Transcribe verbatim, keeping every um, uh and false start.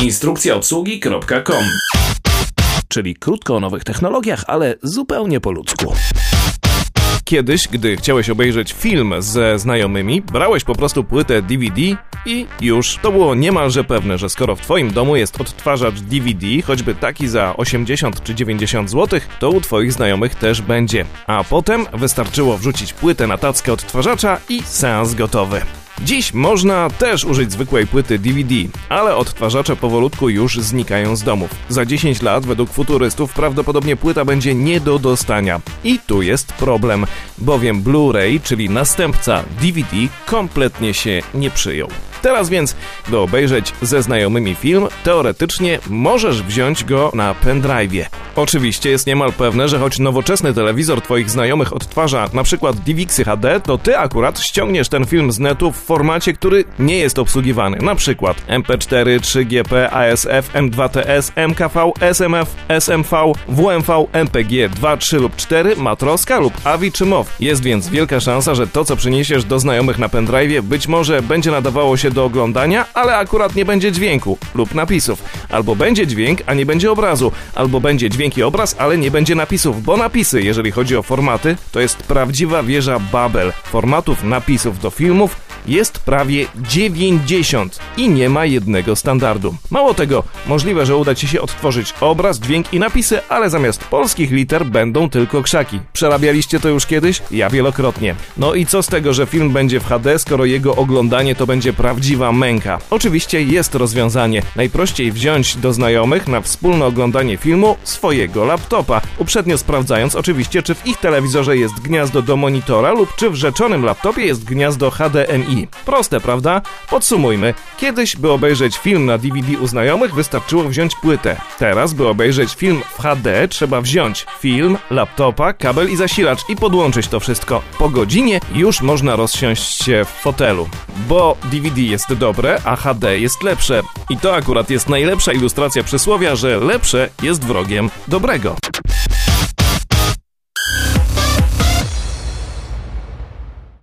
instrukcja obsługi kropka com. Czyli krótko o nowych technologiach, ale zupełnie po ludzku. Kiedyś, gdy chciałeś obejrzeć film ze znajomymi, brałeś po prostu płytę D V D i już. To było niemalże pewne, że skoro w twoim domu jest odtwarzacz D V D, choćby taki za osiemdziesiąt czy dziewięćdziesiąt złotych, to u twoich znajomych też będzie. A potem wystarczyło wrzucić płytę na tackę odtwarzacza i seans gotowy. Dziś można też użyć zwykłej płyty D V D, ale odtwarzacze powolutku już znikają z domów. Za dziesięć lat, według futurystów, prawdopodobnie płyta będzie nie do dostania. I tu jest problem, bowiem Blu-ray, czyli następca D V D, kompletnie się nie przyjął. Teraz więc, by obejrzeć ze znajomymi film, teoretycznie możesz wziąć go na pendrive'ie. Oczywiście jest niemal pewne, że choć nowoczesny telewizor twoich znajomych odtwarza na przykład D V X H D, to ty akurat ściągniesz ten film z netu w formacie, który nie jest obsługiwany. Na przykład M P cztery, trzy G P, A S F, M dwa T S, M K V, S M F, S M V, W M V, M P G dwa, trzy lub cztery, Matroska lub A V I czy M O V. Jest więc wielka szansa, że to, co przyniesiesz do znajomych na pendrive'ie, być może będzie nadawało się do oglądania, ale akurat nie będzie dźwięku lub napisów. Albo będzie dźwięk, a nie będzie obrazu. Albo będzie dźwięk i obraz, ale nie będzie napisów, bo napisy, jeżeli chodzi o formaty, to jest prawdziwa wieża Babel. Formatów napisów do filmów jest prawie dziewięćdziesiąt i nie ma jednego standardu. Mało tego, możliwe, że uda ci się odtworzyć obraz, dźwięk i napisy, ale zamiast polskich liter będą tylko krzaki. Przerabialiście to już kiedyś? Ja wielokrotnie. No i co z tego, że film będzie w H D, skoro jego oglądanie to będzie prawdziwa męka? Oczywiście jest rozwiązanie. Najprościej wziąć do znajomych na wspólne oglądanie filmu swojego laptopa, uprzednio sprawdzając oczywiście, czy w ich telewizorze jest gniazdo do monitora lub czy w rzeczonym laptopie jest gniazdo H D M I. Proste, prawda? Podsumujmy. Kiedyś, by obejrzeć film na D V D u znajomych, wystarczyło wziąć płytę. Teraz, by obejrzeć film w H D, trzeba wziąć film, laptopa, kabel i zasilacz i podłączyć to wszystko. Po godzinie już można rozsiąść się w fotelu. Bo D V D jest dobre, a H D jest lepsze. I to akurat jest najlepsza ilustracja przysłowia, że lepsze jest wrogiem dobrego.